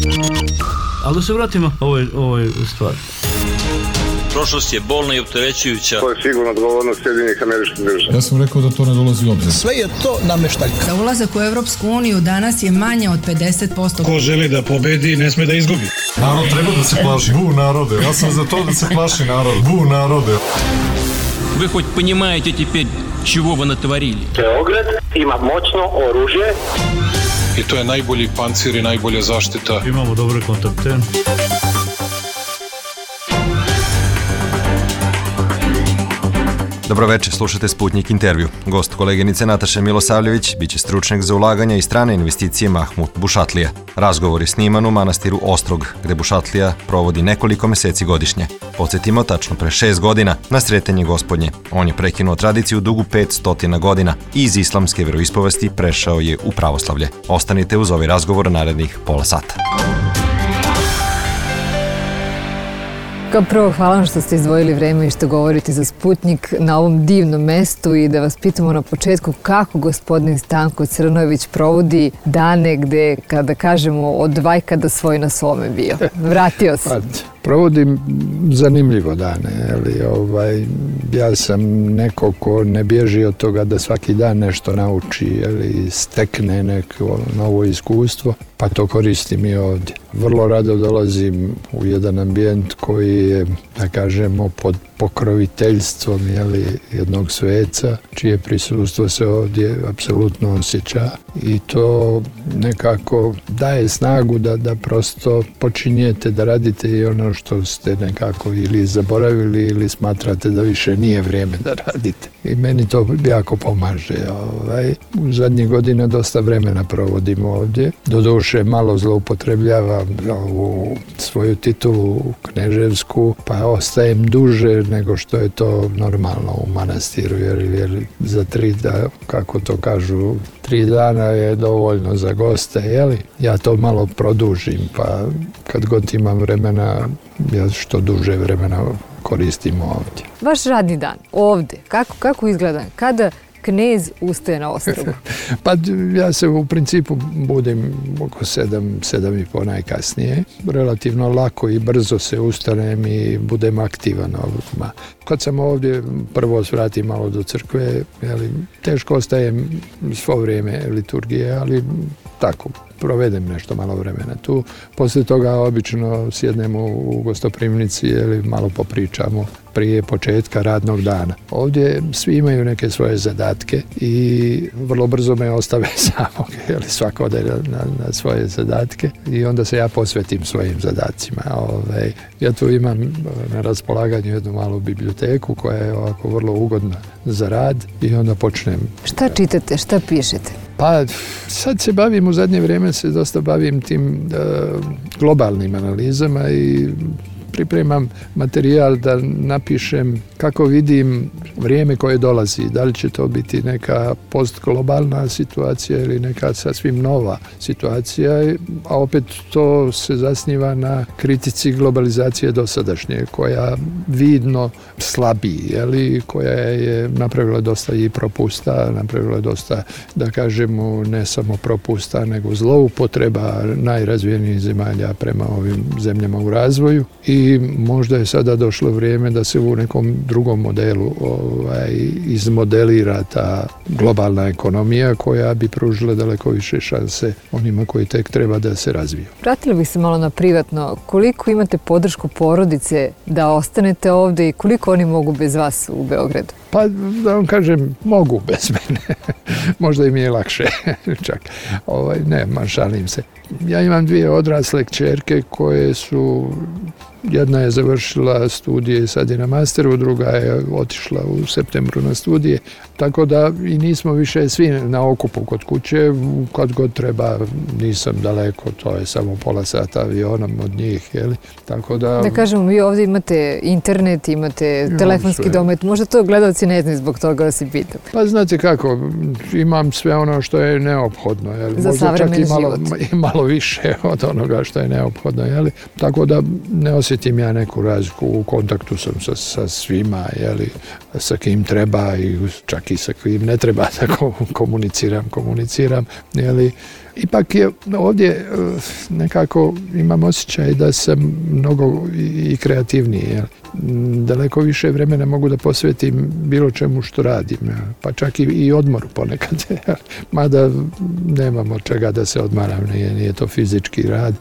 Ali da se vratimo ovoj stvari. Prošlost je bolna i opterećujuća. To je sigurno odgovornost Sjedinjenih Američkih Država. Ja sam rekao da to ne dolazi u obzir. Sve je to nameštaljka. Za ulazak u Evropsku uniju danas je manje od 50%. Ko želi da pobedi, ne sme da izgubi. Narod treba da se plaši. Bu narode. Ja sam za to da se plaši narod. Bu narode. Вы хоть понимаете теперь, чего вы натворили? Beograd ima moćno oružje. I to je najbolji pancir i najbolja zaštita. Imamo dobre kontakte. Dobro večer, slušate Sputnik intervju. Gost koleginice Nataše Milosavljević biće stručnjak za ulaganja i strane investicije Mahmut Bušatlija. Razgovor je sniman u manastiru Ostrog, gde Bušatlija provodi nekoliko meseci godišnje. Podsjetimo, tačno pre 6 godina, na Sretenje Gospodnje. On je prekinuo tradiciju dugu 500 godina i iz islamske veroispovesti prešao je u pravoslavlje. Ostanite uz ovaj razgovor narednih pola sata. Kao prvo, hvala vam što ste izdvojili vreme i što govorite za Sputnik na ovom divnom mestu i da vas pitamo na početku kako gospodin Stanko Crnojević provodi dane gde, kada kažemo, od vajka do svoj na svome bio. Vratio se. Provodim zanimljivo dane. Ja sam neko ko ne bježi od toga da svaki dan nešto nauči, stekne neko novo iskustvo, pa to koristim i ovdje. Vrlo rado dolazim u jedan ambijent koji je, da kažemo, pod pokroviteljstvom jednog sveca, čije prisustvo se ovdje apsolutno osjeća i to nekako daje snagu da prosto počinjete da radite i ono što ste nekako ili zaboravili ili smatrate da više nije vrijeme da radite. I meni to jako pomaže. U zadnjih godina dosta vremena provodim ovdje. Doduše malo zloupotrebljavam ovu svoju titulu kneževsku, pa ostajem duže nego što je to normalno u manastiru, jer za 3 dana je dovoljno za goste, Ja to malo produžim, pa kad god imam vremena, ja što duže vremena koristim ovdje. Vaš radni dan ovdje, kako izgleda? Kada knez ustaje na Ostrogu? Pa ja se u principu budim oko 7:30 najkasnije. Relativno lako i brzo se ustanem i budem aktivan. Kad sam ovdje, prvo svratim malo do crkve, teško ostajem svo vrijeme liturgije, ali tako, provedem nešto malo vremena tu. Poslije toga obično sjednemo u gostoprimnici, malo popričamo prije početka radnog dana. Ovdje svi imaju neke svoje zadatke i vrlo brzo me ostave samog, svako ode na svoje zadatke i onda se ja posvetim svojim zadacima. Ja tu imam na raspolaganju jednu malu biblioteku koja je ovako vrlo ugodna za rad i onda počnem. Šta čitate, šta pišete? Pa sad se bavim, u zadnje vrijeme se dosta bavim tim globalnim analizama i pripremam materijal da napišem kako vidim vrijeme koje dolazi. Da li će to biti neka postglobalna situacija ili neka sasvim nova situacija, a opet to se zasniva na kritici globalizacije dosadašnje, koja vidno slabi, koja je napravila dosta i propusta, napravila dosta, da kažemo, ne samo propusta, nego zloupotreba najrazvijenijih zemalja prema ovim zemljama u razvoju i možda je sada došlo vrijeme da se u nekom drugom modelu izmodelira ta globalna ekonomija koja bi pružila daleko više šanse onima koji tek treba da se razviju. Vratili bih se malo na privatno. Koliko imate podršku porodice da ostanete ovdje i koliko oni mogu bez vas u Beogradu? Pa da vam kažem, mogu bez mene. Možda im je lakše čak. Šalim se. Ja imam 2 odrasle kćerke koje su, jedna je završila studije, sad je na masteru, druga je otišla u septembru na studije, tako da i nismo više svi na okupu kod kuće, kad god treba, nisam daleko, to je samo pola sata avionom od njih, tako da... Da kažemo, vi ovdje imate internet, imate telefonski domet, možda to gledalci ne znaju zbog toga da si pitam. Pa znate kako, imam sve ono što je neophodno, za savremeni život. I malo više od onoga što je neophodno, tako da ne osjetim ja neku razliku, u kontaktu sam sa svima, sa kim treba i čak i sa kim ne treba da komuniciram, Ipak je ovdje nekako imam osjećaj da sam mnogo i kreativniji. Daleko više vremena mogu da posvetim bilo čemu što radim, pa čak i odmoru ponekad. Mada nemam od čega da se odmaram, nije to fizički rad,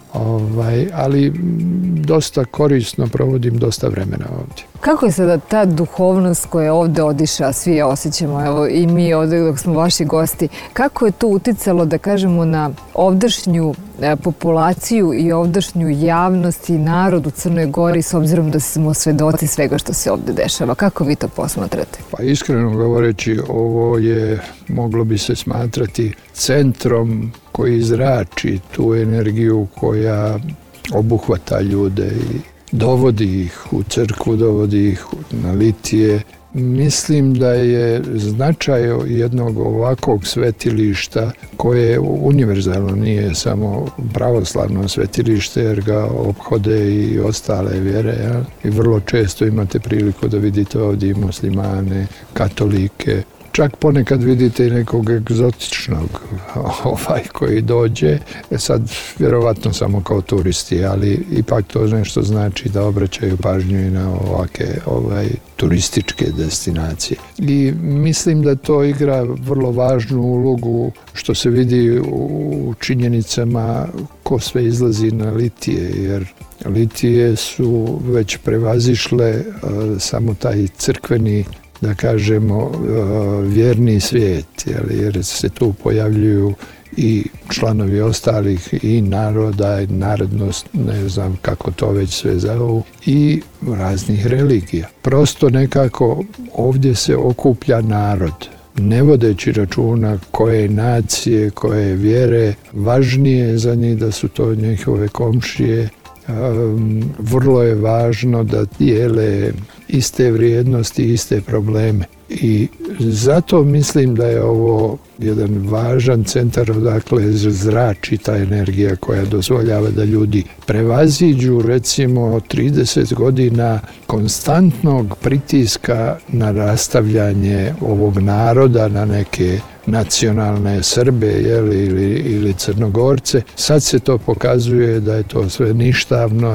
ali dosta korisno provodim dosta vremena ovdje. Kako je sada ta duhovnost koja je ovdje odiša, svi je osjećamo, evo i mi ovdje dok smo vaši gosti, kako je to uticalo, da kažemo, na ovdašnju populaciju i ovdašnju javnost i narod u Crnoj Gori, s obzirom da smo svedoci svega što se ovdje dešava? Kako vi to posmatrate? Pa iskreno govoreći, ovo je, moglo bi se smatrati centrom koji zrači tu energiju koja obuhvata ljude i dovodi ih u crkvu, dovodi ih na litije. Mislim da je značaj jednog ovakvog svetilišta koje univerzalno nije samo pravoslavno svetilište jer ga ophode i ostale vjere. Ja? I vrlo često imate priliku da vidite ovdje i muslimane, katolike. Čak ponekad vidite i nekog egzotičnog koji dođe, sad vjerovatno samo kao turisti, ali ipak to nešto znači da obraćaju pažnju i na ovake turističke destinacije. I mislim da to igra vrlo važnu ulogu što se vidi u činjenicama ko sve izlazi na litije, jer litije su već prevazišle samo taj crkveni, da kažemo, vjerni svijet, jer se tu pojavljuju i članovi ostalih i naroda, i narodnost, ne znam kako to već sve zovu, i raznih religija. Prosto nekako ovdje se okuplja narod, ne vodeći računa koje nacije, koje vjere, važnije za njih da su to njihove komšije. Vrlo je važno da dijele iste vrijednosti, iste probleme. I zato mislim da je ovo jedan važan centar odakle zrači ta energija koja dozvoljava da ljudi prevaziđu recimo 30 godina konstantnog pritiska na rastavljanje ovog naroda na neke nacionalne Srbe ili Crnogorce. Sad se to pokazuje da je to sve ništavno,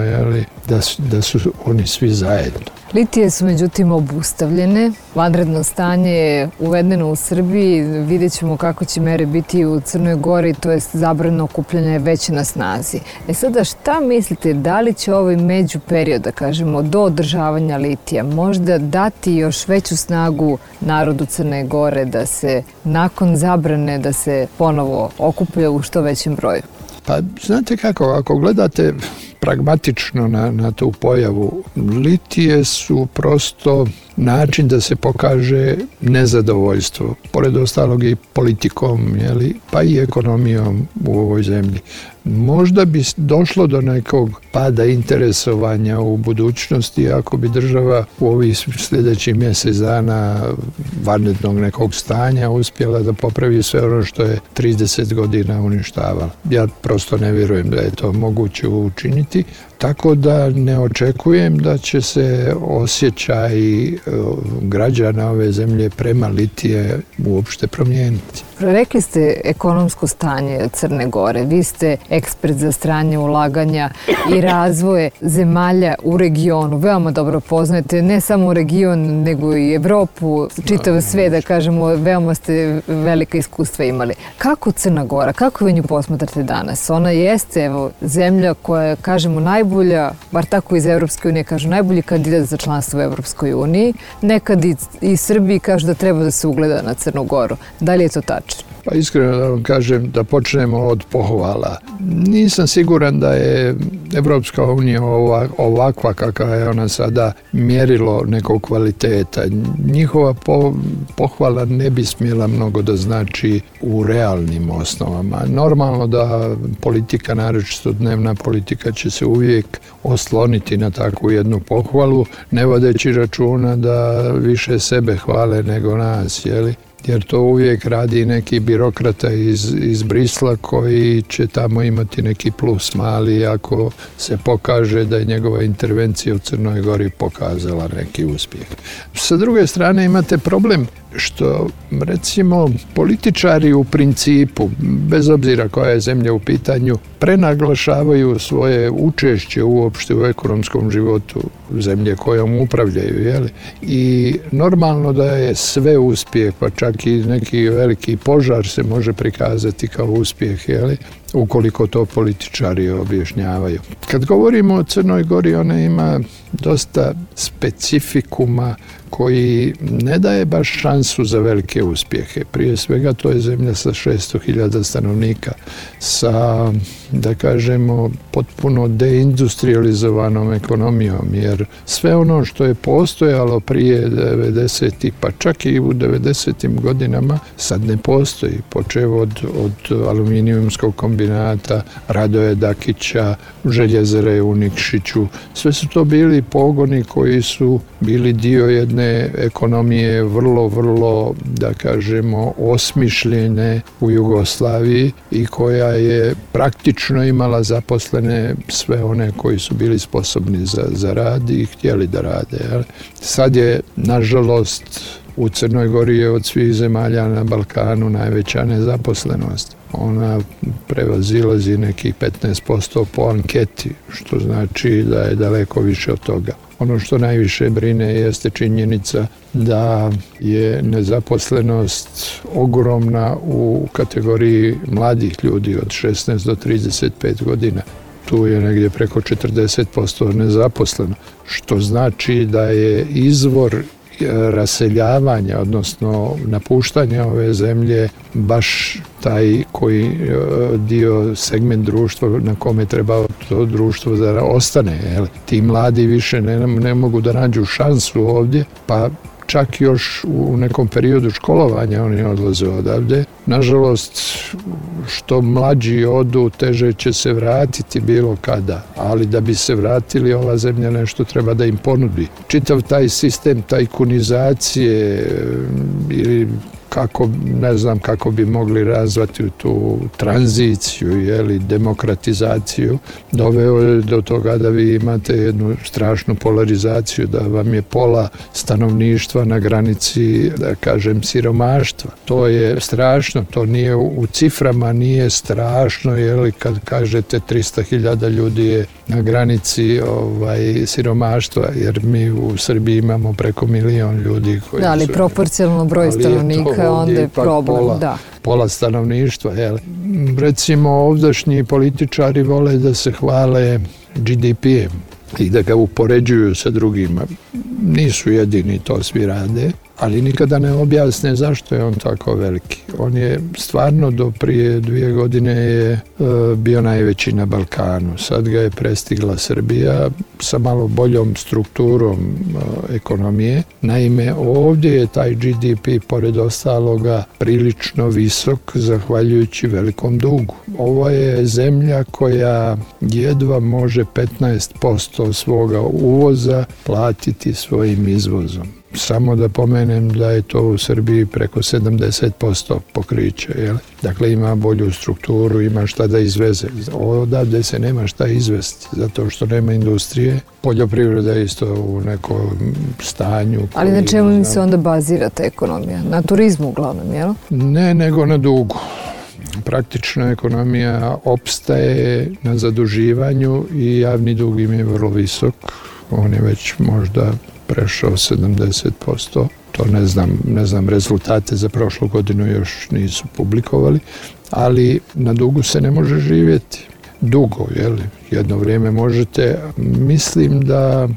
da su oni svi zajedno. Litije su međutim obustavljene, vanredno stanje je uvedeno u Srbiji, vidjet ćemo kako će mere biti u Crnoj Gori, to je zabrana okupljanja je već na snazi. Sada šta mislite, da li će ovaj međuperiod, da kažemo, do održavanja litija možda dati još veću snagu narodu Crne Gore da se nakon zabrane da se ponovo okuplja u što većem broju? Pa znate kako, ako gledate pragmatično na tu pojavu, litije su prosto način da se pokaže nezadovoljstvo, pored ostalog i politikom, pa i ekonomijom u ovoj zemlji. Možda bi došlo do nekog pada interesovanja u budućnosti ako bi država u ovih sljedećih mjesec dana vanrednog nekog stanja uspjela da popravi sve ono što je 30 godina uništavala. Ja prosto ne vjerujem da je to moguće učiniti, tako da ne očekujem da će se osjećaj građana ove zemlje prema litije uopšte promijeniti. Rekli ste ekonomsko stanje Crne Gore. Vi ste ekspert za strane ulaganja i razvoje zemalja u regionu. Veoma dobro poznajete ne samo region, nego i Evropu, čitav sve, da kažemo, veoma ste velika iskustva imali. Kako Crna Gora, kako vi nju posmatrate danas? Ona jeste, evo, zemlja koja je, kažemo, najbolja, bar tako iz Evropske unije, kažu, najbolji kandidat za članstvo u Evropskoj uniji. Nekad i Srbiji kažu da treba da se ugleda na Crnu Goru. Da li je to tačno? Pa iskreno da vam kažem da počnemo od pohvala. Nisam siguran da je Evropska unija ovakva kakva je ona sada mjerilo nekog kvaliteta. Njihova pohvala ne bi smjela mnogo da znači u realnim osnovama. Normalno da politika, naročito dnevna politika, će se uvijek osloniti na takvu jednu pohvalu, ne vodeći računa da više sebe hvale nego nas, jer to uvijek radi neki birokrata iz Brisla koji će tamo imati neki plus mali ako se pokaže da je njegova intervencija u Crnoj Gori pokazala neki uspjeh. Sa druge strane imate problem što recimo političari u principu, bez obzira koja je zemlja u pitanju, prenaglašavaju svoje učešće uopšte u ekonomskom životu zemlje kojom upravljaju, jeli? I normalno da je sve uspjeh, pa čak i neki veliki požar se može prikazati kao uspjeh, jeli? Ukoliko to političari objašnjavaju. Kad govorimo o Crnoj Gori, ona ima dosta specifikuma koji ne daje baš šansu za velike uspjehe. Prije svega to je zemlja sa 600.000 stanovnika, sa, da kažemo, potpuno deindustrializovanom ekonomijom, jer sve ono što je postojalo prije 90. pa čak i u 90. godinama sad ne postoji, počev od aluminijumskog kombinata, Radoje Dakića, željezare u Nikšiću. Sve su to bili pogoni koji su bili dio jedne ekonomije vrlo, da kažemo, osmišljene u Jugoslaviji i koja je praktično imala zaposlene sve one koji su bili sposobni za rad i htjeli da rade. Sad je, nažalost, u Crnoj Gori je od svih zemalja na Balkanu najveća nezaposlenost. Ona prevazilazi nekih 15% po anketi, što znači da je daleko više od toga. Ono što najviše brine jeste činjenica da je nezaposlenost ogromna u kategoriji mladih ljudi od 16 do 35 godina. Tu je negdje preko 40% nezaposleno, što znači da je izvor raseljavanja, odnosno napuštanja ove zemlje baš taj koji dio segment društva na kome treba to društvo da ostane. Ti mladi više ne mogu da nađu šansu ovdje, pa čak još u nekom periodu školovanja oni odlaze odavde. Nažalost, što mlađi odu, teže će se vratiti bilo kada, ali da bi se vratili, ova zemlja nešto treba da im ponudi. Čitav taj sistem tajkunizacije ili ne znam kako bi mogli razvati tu tranziciju, demokratizaciju, doveo je do toga da vi imate jednu strašnu polarizaciju, da vam je pola stanovništva na granici, da kažem, siromaštva. To je strašno, to nije u ciframa, nije strašno, kad kažete 300.000 ljudi je na granici siromaštva, jer mi u Srbiji imamo preko 1 milion ljudi koji da, ali proporcionalno broj stanovnika onda je problem. Pola stanovništva. Recimo, ovdašnji političari vole da se hvale GDP-em i da ga upoređuju sa drugima. Nisu jedini, to svi rade, ali nikada ne objasne zašto je on tako veliki. On je stvarno do prije 2 godine je bio najveći na Balkanu. Sad ga je prestigla Srbija sa malo boljom strukturom ekonomije. Naime, ovdje je taj GDP, pored ostaloga, prilično visok zahvaljujući velikom dugu. Ovo je zemlja koja jedva može 15% svoga uvoza platiti svojim izvozom. Samo da pomenem da je to u Srbiji preko 70% pokriće. Dakle, ima bolju strukturu, ima šta da izveze. Odavde se nema šta izvesti, zato što nema industrije. Poljoprivreda je isto u nekom stanju. Ali na čemu se onda bazira ta ekonomija? Na turizmu uglavnom, jel? Ne, nego na dugu. Praktično ekonomija opstaje na zaduživanju i javni dug im je vrlo visok. On je već možda prešao 70%. To ne znam, rezultate za prošlu godinu još nisu publikovali, ali na dugu se ne može živjeti. Dugo, jedno vrijeme možete. Mislim da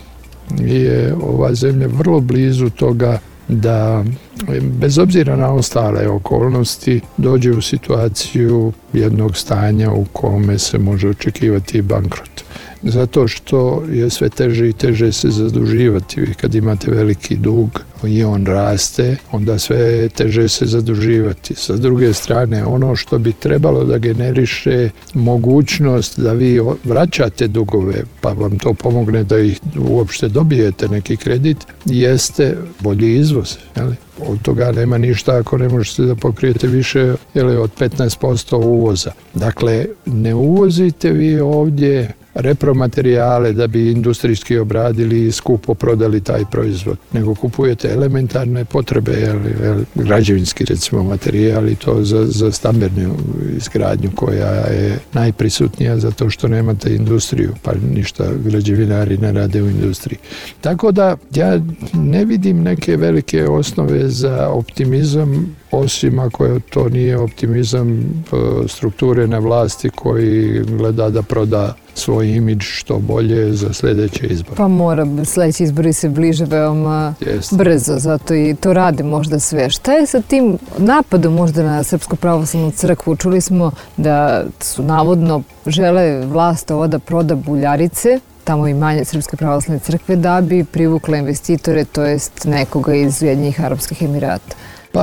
je ova zemlja vrlo blizu toga da, bez obzira na ostale okolnosti, dođe u situaciju jednog stanja u kome se može očekivati bankrot. Zato što je sve teže i teže se zaduživati. Vi kad imate veliki dug i on raste, onda sve teže se zaduživati. Sa druge strane, ono što bi trebalo da generiše mogućnost da vi vraćate dugove, pa vam to pomogne da ih uopšte dobijete neki kredit, jeste bolji izvoz. Od toga nema ništa ako ne možete da pokrijete više od 15% uvoza. Dakle, ne uvozite vi ovdje repromaterijale da bi industrijski obradili i skupo prodali taj proizvod, nego kupujete elementarne potrebe, građevinski recimo materijal i to za stambenu izgradnju koja je najprisutnija zato što nemate industriju, pa ništa građevinari ne rade u industriji. Tako da ja ne vidim neke velike osnove za optimizam, osim ako to nije optimizam strukture na vlasti koji gleda da proda svoj imidž što bolje za sljedeće izbore. Pa mora, sljedeći izbori se bliže veoma brzo, zato i to rade možda sve. Šta je sa tim napadom možda na Srpsku pravoslavnu crkvu? Čuli smo da su navodno žele vlast ovo da proda Buljarice, tamo imanje Srpske pravoslavne crkve, da bi privukla investitore, to jest nekoga iz Ujedinjenih Arapskih Emirata. Pa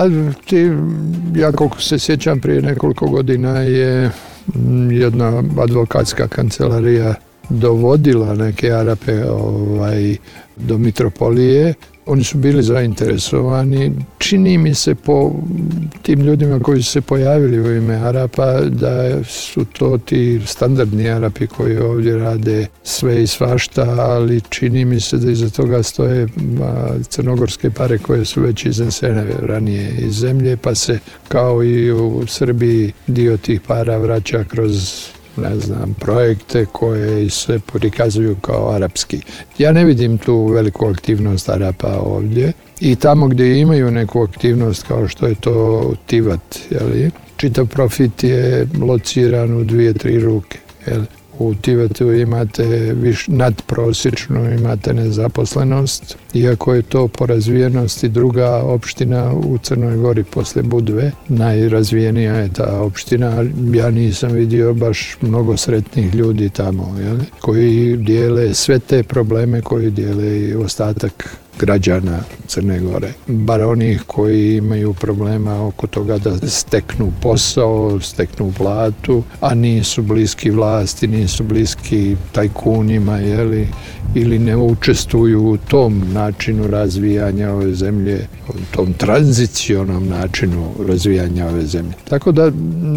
ja koliko se sjećam, prije nekoliko godina je jedna advokatska kancelarija dovodila neke Arape do mitropolije. Oni su bili zainteresovani. Čini mi se po tim ljudima koji su se pojavili u ime Arapa da su to ti standardni Arapi koji ovdje rade sve i svašta, ali čini mi se da iza toga stoje crnogorske pare koje su već iznesene ranije iz zemlje, pa se kao i u Srbiji dio tih para vraća kroz projekte koje se prikazuju kao arapski. Ja ne vidim tu veliku aktivnost Arapa ovdje i tamo gdje imaju neku aktivnost kao što je to Tivat, čitav profit je lociran u 2-3 ruke. U Tivatu imate nadprosječno, imate nezaposlenost, iako je to po razvijenosti druga opština u Crnoj Gori poslije Budve. Najrazvijenija je ta opština. Ja nisam vidio baš mnogo sretnih ljudi tamo, koji dijele sve te probleme koji dijele i ostatak građana Crne Gore. Bar onih koji imaju problema oko toga da steknu posao, steknu platu, a nisu bliski vlasti, nisu bliski tajkunima, ili ne učestvuju u tom načinu razvijanja ove zemlje, u tom tranzicionom načinu razvijanja ove zemlje. Tako da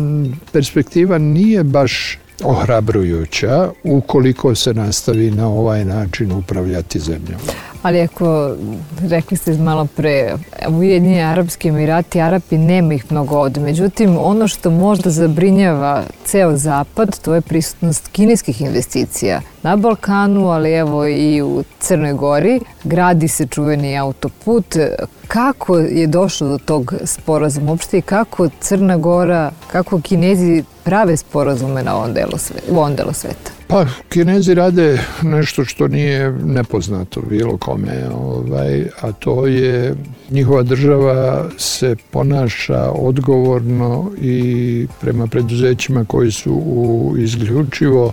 perspektiva nije baš ohrabrujuća ukoliko se nastavi na ovaj način upravljati zemljom. Ali ako, rekli ste malo pre, Ujedinjeni Arapski Emirati, Arapi, nema ih mnogo ovdje. Međutim, ono što možda zabrinjava ceo zapad, to je prisutnost kineskih investicija na Balkanu, ali evo i u Crnoj Gori. Gradi se čuveni autoput. Kako je došlo do tog sporazuma uopšte i kako Crna Gora, kako Kinezi prave sporazume na u ovom delu sveta? Pa, Kinezi rade nešto što nije nepoznato bilo kome, a to je njihova država se ponaša odgovorno i prema preduzećima koji su isključivo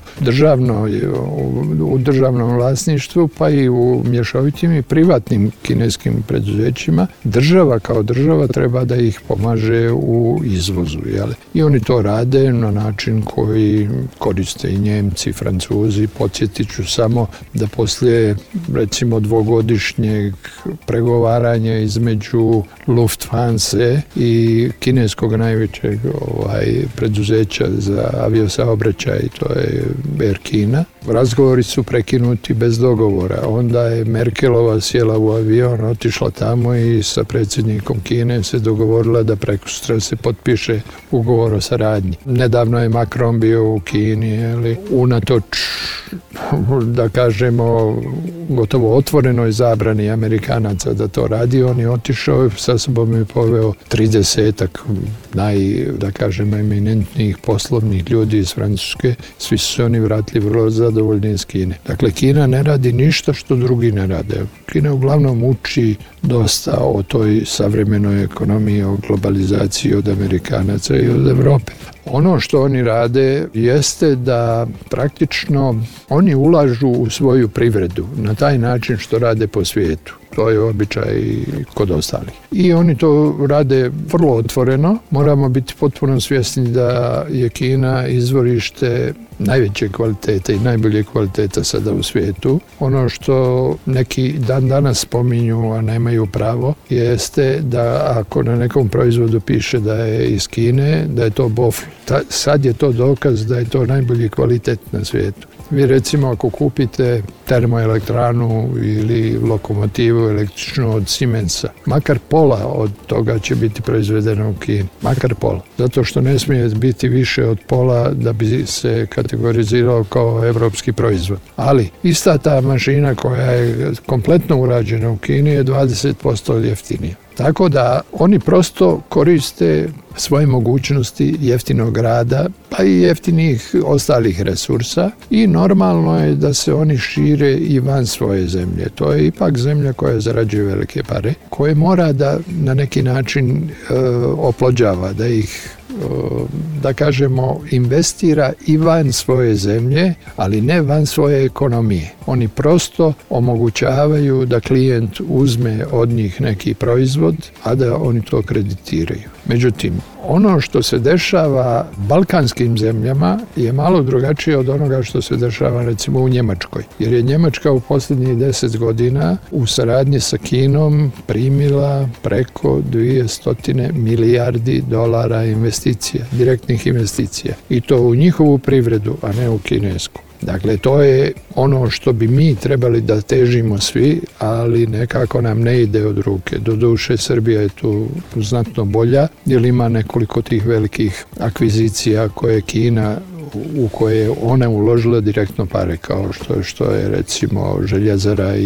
u državnom vlasništvu, pa i u mješovitim i privatnim kineskim preduzećima. Država kao država treba da ih pomaže u izvozu. I oni to rade na način koji koriste i Njemci, Francuzi. Podsjetit ću samo da poslije recimo 2-godišnjeg pregovaranja između Lufthansa i kineskog najvećeg preduzeća za aviosaobraćaj, to je Air Kina. Razgovori su prekinuti bez dogovora. Onda je Merkelova sjela u avion, otišla tamo i sa predsjednikom Kine se dogovorila da prekosutra se potpiše ugovor o saradnji. Nedavno je Macron bio u Kini, unatoč, da kažemo, gotovo otvorenoj zabrani Amerikanaca da to radi, on je otišao, sa sobom je poveo 30-ak eminentnijih poslovnih ljudi iz Francuske. Svi su se oni vratili vrlo zadovoljni iz Kine. Dakle, Kina ne radi ništa što drugi ne rade. Kina uglavnom uči dosta o toj savremenoj ekonomiji, o globalizaciji od Amerikanaca i od Evrope. Ono što oni rade jeste da praktično oni ulažu u svoju privredu na taj način što rade po svijetu. To je običaj kod ostalih. I oni to rade vrlo otvoreno. Moramo biti potpuno svjesni da je Kina izvorište najveće kvalitete i najbolje kvaliteta sada u svijetu. Ono što neki dan danas spominju, a nemaju pravo, jeste da ako na nekom proizvodu piše da je iz Kine, da je to bofl. Sad je to dokaz da je to najbolji kvalitet na svijetu. Vi recimo ako kupite termoelektranu ili lokomotivu električnu od Siemensa, makar pola od toga će biti proizvedeno u Kini. Makar pola. Zato što ne smije biti više od pola da bi se kategorizirao kao evropski proizvod. Ali ista ta mašina koja je kompletno urađena u Kini je 20% jeftinija. Tako da oni prosto koriste svoje mogućnosti jeftinog rada, pa i jeftinih ostalih resursa i normalno je da se oni šire i van svoje zemlje. To je ipak zemlja koja zarađuje velike pare, koje mora da na neki način oplođava, da ih da kažemo investira i van svoje zemlje, ali ne van svoje ekonomije. Oni prosto omogućavaju da klijent uzme od njih neki proizvod, a da oni to kreditiraju. Međutim, ono što se dešava balkanskim zemljama je malo drugačije od onoga što se dešava recimo u Njemačkoj. Jer je Njemačka u posljednjih 10 godina u saradnji sa Kinom primila preko 200 milijardi dolara investicija, direktnih investicija. I to u njihovu privredu, a ne u kinesku. Dakle, to je ono što bi mi trebali da težimo svi, ali nekako nam ne ide od ruke. Doduše, Srbija je tu znatno bolja, jer ima nekoliko tih velikih akvizicija koje Kina, u koje je ona uložila direktno pare, kao što je recimo Željezara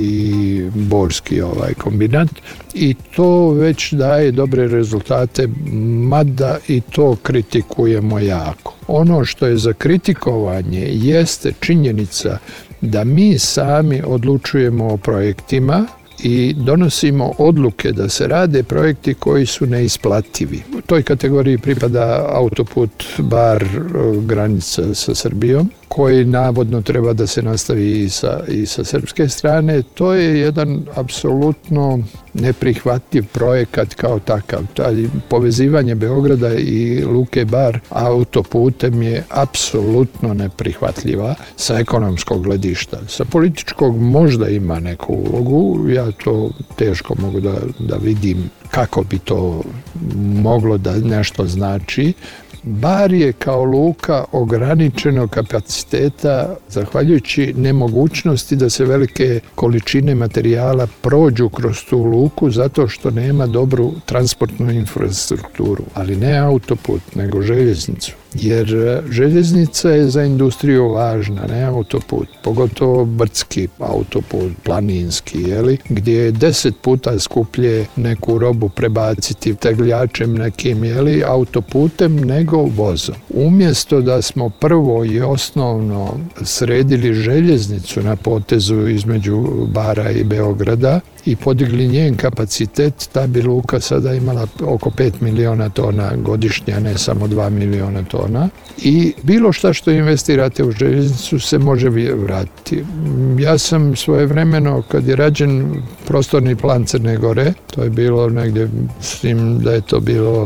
i Borski kombinat. I to već daje dobre rezultate, mada i to kritikujemo jako. Ono što je za kritikovanje jeste činjenica da mi sami odlučujemo o projektima i donosimo odluke da se rade projekti koji su neisplativi. U toj kategoriji pripada autoput Bar granica sa Srbijom, koji navodno treba da se nastavi i sa srpske strane. To je jedan apsolutno neprihvatljiv projekat kao takav. Povezivanje Beograda i Luke Bar autoputem je apsolutno neprihvatljiva sa ekonomskog gledišta. Sa političkog možda ima neku ulogu, ja to teško mogu da vidim kako bi to moglo da nešto znači. Bar je kao luka ograničenog kapaciteta zahvaljujući nemogućnosti da se velike količine materijala prođu kroz tu luku zato što nema dobru transportnu infrastrukturu, ali ne autoput, nego željeznicu. Jer željeznica je za industriju važna, ne autoput, pogotovo brdski autoput, planinski, gdje je 10 puta skuplje neku robu prebaciti tegljačem nekim, autoputem nego vozom. Umjesto da smo prvo i osnovno sredili željeznicu na potezu između Bara i Beograda i podigli njen kapacitet, ta bi luka sada imala oko 5 miliona tona godišnje, a ne samo 2 miliona tona. I bilo šta što investirate u željeznicu se može vratiti. Ja sam svojevremeno, kad je rađen prostorni plan Crne Gore, to je bilo negdje, mislim da je to bilo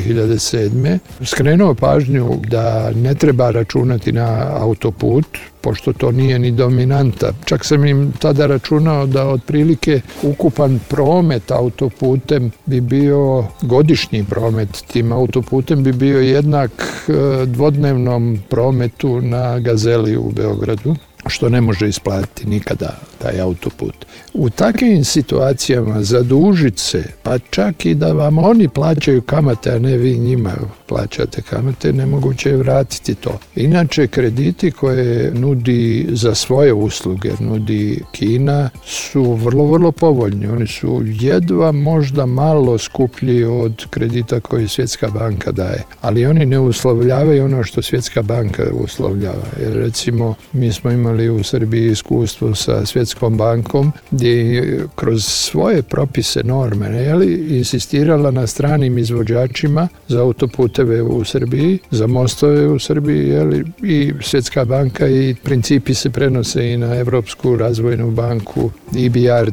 2007. skrenuo pažnju da ne treba računati na autoput, pošto to nije ni dominanta. Čak sam im tada računao da otprilike ukupan promet autoputem bi bio, godišnji promet tim autoputem bi bio jednak dvodnevnom prometu na Gazeli u Beogradu, što ne može isplatiti nikada taj autoput. U takvim situacijama zadužiti se, pa čak i da vam oni plaćaju kamate, a ne vi njima plaćate kamate, nemoguće je vratiti to. Inače, krediti koje nudi za svoje usluge, nudi Kina, su vrlo, vrlo povoljni. Oni su jedva možda malo skuplji od kredita koje Svjetska banka daje. Ali oni ne uslovljavaju ono što Svjetska banka uslovljava. Jer recimo, mi smo imali u Srbiji iskustvo sa Svjetskom bankom gdje je kroz svoje propise, norme, insistirala na stranim izvođačima za autoputeve u Srbiji, za mostove u Srbiji, i Svjetska banka i principi se prenose i na Evropsku razvojnu banku, EBRD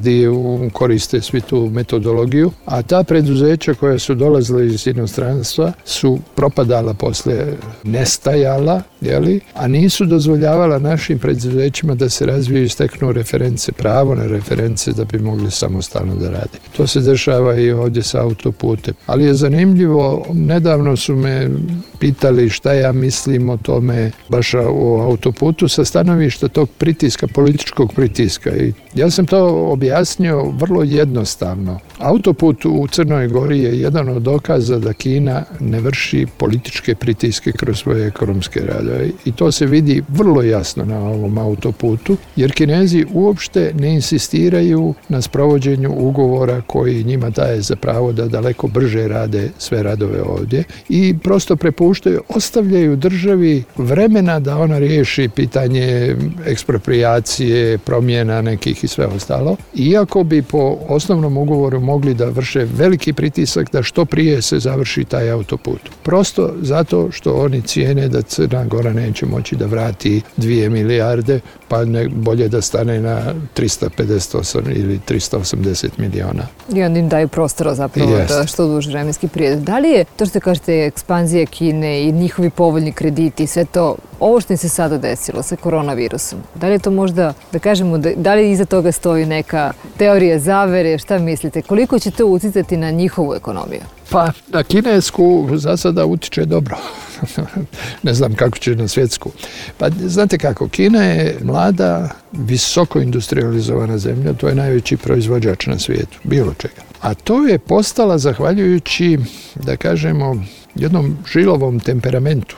koriste svi tu metodologiju, a ta preduzeća koja su dolazila iz inostranstva su propadala poslije, nestajala, a nisu dozvoljavala našim preduzećima da se razviju i steknu reference, pravo na reference da bi mogli samostalno da rade. To se dešava i ovdje sa autoputem. Ali je zanimljivo, nedavno su me pitali šta ja mislim o tome baš o autoputu sa stanovišta tog pritiska, političkog pritiska. I ja sam to objasnio vrlo jednostavno. Autoput u Crnoj Gori je jedan od dokaza da Kina ne vrši političke pritiske kroz svoje ekonomske radove. I to se vidi vrlo jasno na ovom autoputu, jer Kinezi uopšte ne insistiraju na sprovođenju ugovora koji njima daje za pravo da daleko brže rade sve radove ovdje i prosto prepuštaju, ostavljaju državi vremena da ona riješi pitanje eksproprijacije, promjena nekih i sve ostalo. Iako bi po osnovnom ugovoru mogli da vrše veliki pritisak da što prije se završi taj autoput. Prosto zato što oni cijene da Crna Gora neće moći da vrati 2 milijarde, pa bolje da stane na 358 ili 380 miliona. I onda im daju prostora zapravo da što duži vremenski period. Da li je to što kažete ekspanzija Kine i njihovi povoljni krediti i sve to, ovo što im se sada desilo sa koronavirusom, da li je to možda, da kažemo, da li iza toga stoji neka teorija zavere, šta mislite, koliko će to utjecati na njihovu ekonomiju? Pa na kinesku za sada utiče dobro. Ne znam kako će na svjetsku. Pa znate kako, Kina je mlada, visoko industrializovana zemlja, to je najveći proizvođač na svijetu, bilo čega. A to je postala zahvaljujući, da kažemo, jednom žilovom temperamentu.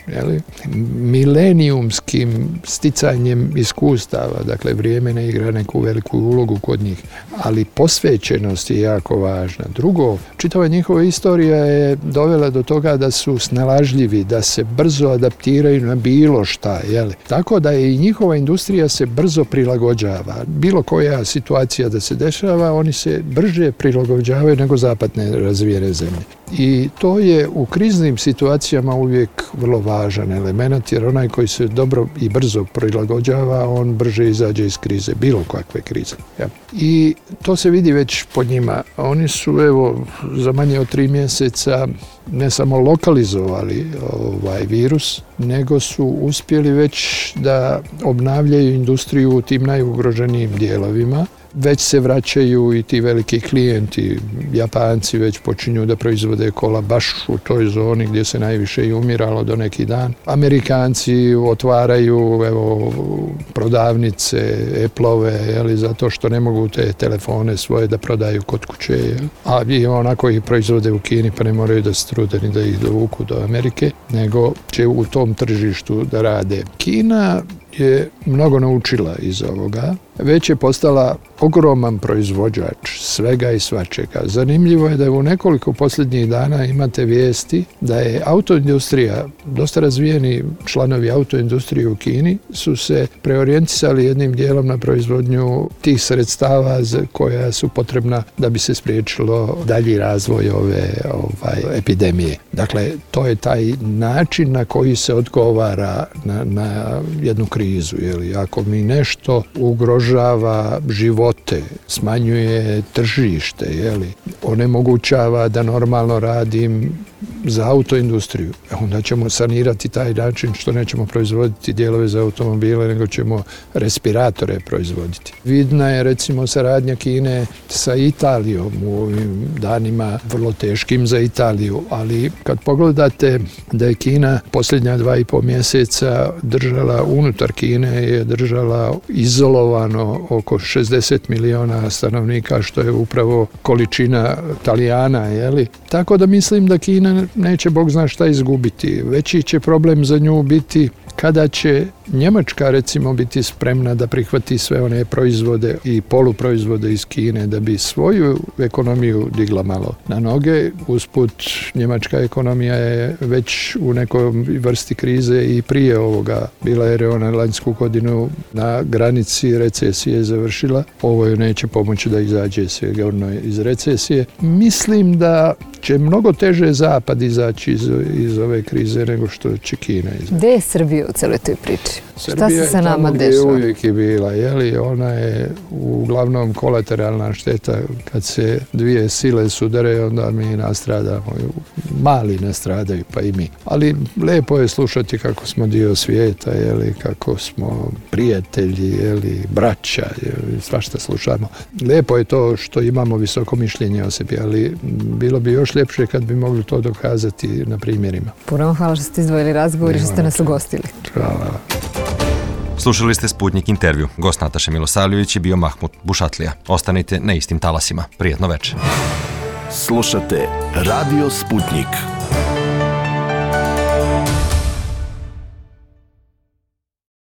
Milenijumskim sticanjem iskustava, dakle vrijeme ne igra neku veliku ulogu kod njih, ali posvećenost je jako važna. Drugo, čitava njihova istorija je dovela do toga da su snalažljivi, da se brzo adaptiraju na bilo šta, tako da je i njihova industrija se brzo prilagođava. Bilo koja situacija da se dešava, oni se brže prilagođavaju nego zapadne razvijene zemlje. I to je u kriznim situacijama uvijek vrlo važan element, jer onaj koji se dobro i brzo prilagođava, on brže izađe iz krize, bilo kakve krize. I to se vidi već po njima. Oni su, za manje od 3 mjeseca ne samo lokalizovali ovaj virus, nego su uspjeli već da obnavljaju industriju u tim najugroženijim dijelovima. Već se vraćaju i ti veliki klijenti, Japanci već počinju da proizvode kola baš u toj zoni gdje se najviše i umiralo do neki dan. Amerikanci otvaraju prodavnice, Apple-ove, zato što ne mogu te telefone svoje da prodaju kod kuće. A i onako ih proizvode u Kini, pa ne moraju da se trude ni da ih dovuku do Amerike, nego će u tom tržištu da rade. Kina je mnogo naučila iz ovoga, već je postala ogroman proizvođač svega i svačega. Zanimljivo je da u nekoliko posljednjih dana imate vijesti da je autoindustrija, dosta razvijeni članovi autoindustrije u Kini su se preorijentisali jednim dijelom na proizvodnju tih sredstava koja su potrebna da bi se spriječilo dalji razvoj ove epidemije. Dakle, to je taj način na koji se odgovara na jednu krizu. Ako mi nešto ugrožava živote, smanjuje tržište, onemogućava da normalno radim za autoindustriju, onda ćemo sanirati taj način što nećemo proizvoditi dijelove za automobile, nego ćemo respiratore proizvoditi. Vidna je recimo saradnja Kine sa Italijom u ovim danima vrlo teškim za Italiju, ali kad pogledate da je Kina posljednja 2,5 mjeseca držala, unutar Kine je držala izolovano oko 60 miliona stanovnika, što je upravo količina Talijana, Tako da mislim da Kina neće Bog zna šta izgubiti. Veći će problem za nju biti kada će Njemačka recimo biti spremna da prihvati sve one proizvode i poluproizvode iz Kine da bi svoju ekonomiju digla malo na noge. Usput njemačka ekonomija je već u nekoj vrsti krize i prije ovoga bila, jer je ona lanjsku godinu na granici recesije završila. Ovo joj neće pomoći da izađe sigurno iz recesije. Mislim da će mnogo teže Zapad izaći iz ove krize nego što će Kina izaći. Gde je Srbija u celoj toj priči? Šta se sa nama dešava? dešava? Uvijek je bila, jeli? Ona je uglavnom kolateralna šteta. Kad se dvije sile sudare, onda mi nastradamo. Mali nastradaju, pa i mi. Ali lepo je slušati kako smo dio svijeta, jeli? Kako smo prijatelji, jeli? Braća, jeli? Svašta slušamo. Lepo je to što imamo visoko mišljenje o sebi, ali bilo bi još ljepše kad bi mogli to dokazati na primjerima. Puno vam hvala što ste izdvojili razgovor i što ste nas ugostili. Hvala. Slušali ste Sputnik intervju. Gost Nataše Milosavljević je bio Mahmut Bušatlija. Ostanite na istim talasima. Prijetno večer. Slušate Radio Sputnik.